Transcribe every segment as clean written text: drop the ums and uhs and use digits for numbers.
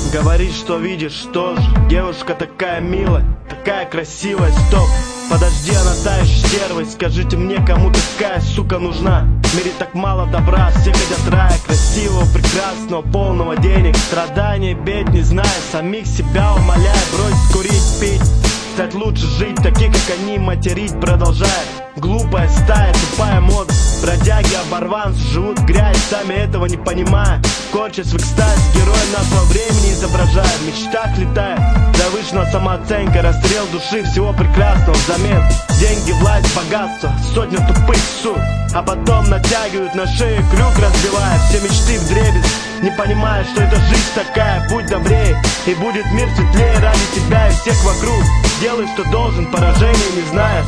Говоришь, что видишь, что же? Девушка такая милая, такая красивая, стоп. Подожди, она та еще стервой. Скажите мне, кому такая сука нужна? В мире так мало добра, все хотят рая, красивого, прекрасного, полного денег. Страдания, бед, не зная, самих себя умоляя. Бросить курить, пить, стать лучше жить, таких как они, материть продолжая. Глупая стая, тупая мода. Бродяги, оборванцы живут в грязи, сами этого не понимая. Корчась в экстазе, герои нашего времени изображая. В мечтах летая, завышенная самооценка, расстрел души, всего прекрасного взамен. Деньги, власть, богатство, сотня тупых суд. А потом натягивают на шею крюк, разбивая все мечты вдребезги, не понимая, что это жизнь такая. Будь добрее, и будет мир светлее ради тебя и всех вокруг. Делай, что должен, поражения не зная.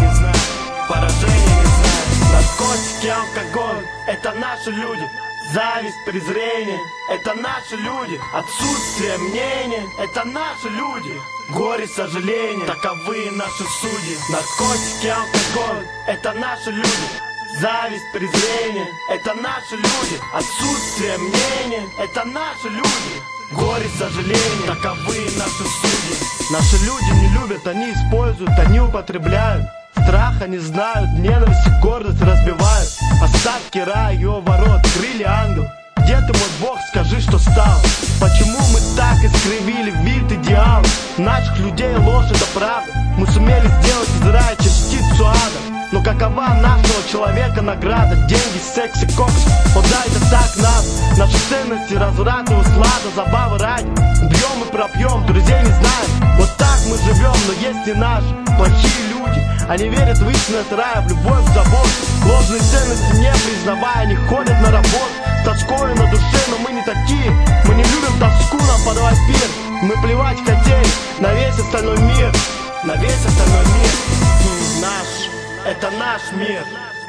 Поражения не знаю. Наркотики, алкоголь — это наши люди. Зависть, презрение — это наши люди. Отсутствие мнения — это наши люди. Горе, сожаление — таковы наши судьи. Наркотики, алкоголь — это наши люди. Зависть, презрение — это наши люди. Отсутствие мнения — это наши люди. Горе, сожаление — таковы наши судьи. Наши люди не любят, они используют, они употребляют. Страха не знают, ненависть и гордость разбивают. Остатки рая, его ворот, крылья ангел. Где ты, мой Бог, скажи, что стал? Почему мы так искривили вид идеал? Наших людей ложь — это правда. Мы сумели сделать из рая частицу ада. Но какова нашего человека награда? Деньги, секс и кокс. О да, это так надо. Наши ценности, разврат и услада, забавы ради. Бьем и пропьем, друзей не знаем. Вот так мы живем, но есть и наши плохие люди. Они верят в истинность рая, в любовь, в заботу. Ложные ценности не признавая, они ходят на работу с тоской на душе, но мы не такие. Мы не любим тоску, нам подавать пир. Мы плевать хотели на весь остальной мир. На весь остальной мир. Наш, это наш мир.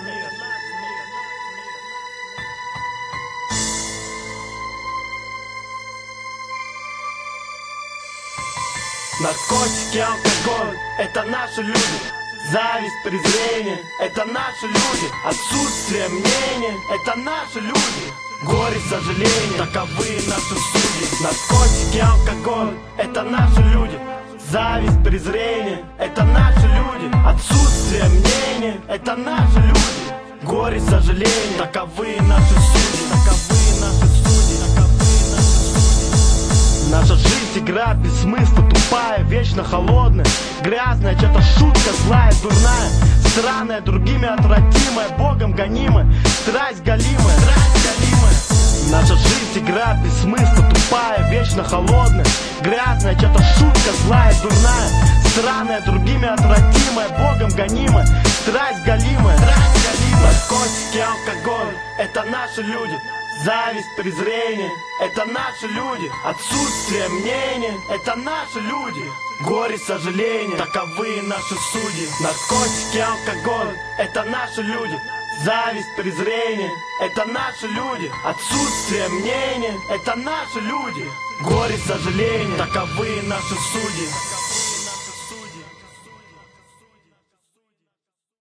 Наркотики, алкоголь — это наши люди. Зависть, презрение — это наши люди. Отсутствие мнения — это наши люди. Горе, сожаление — таковы наши судьи. Наркотики, алкоголь — это наши люди. Зависть, презрение — это наши люди. Отсутствие мнения — это наши люди. Горе, сожаление — таковы наши судьи. Таковы наши судьи. Таковы наши судьи. Наша жизнь игра без смысла, тупая, вечно холодная, грязная, чья-то шутка злая, дурная, странная, другими отвратимая, Богом гонимая, страсть галимая. Наша жизнь игра без смысла, тупая, вечно холодная, грязная, чья-то шутка злая, дурная, странная, другими отвратимая, Богом гонимая, страсть галимая. Наркотики, алкоголь — это наши люди. Зависть, презрение — это наши люди. Отсутствие мнения — это наши люди. Горе, сожаление — таковы наши судьи. Наркотики, алкоголь — это наши люди. Зависть, презрение — это наши люди. Отсутствие мнения — это наши люди. Горе, сожаление — таковы наши судьи.